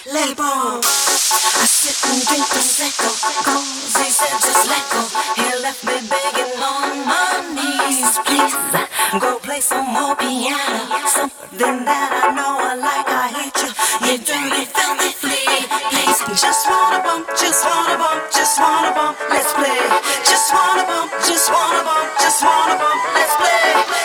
label. I sit and drink Prosecco, cause he said just let go. He left me begging on my knees, please go play some more piano. Something that I know I like, I hate you, you dirty filthy flea. Please, just wanna bump, just wanna bump, just wanna bump, let's play. Just wanna bump, just wanna bump, just wanna bump, let's play.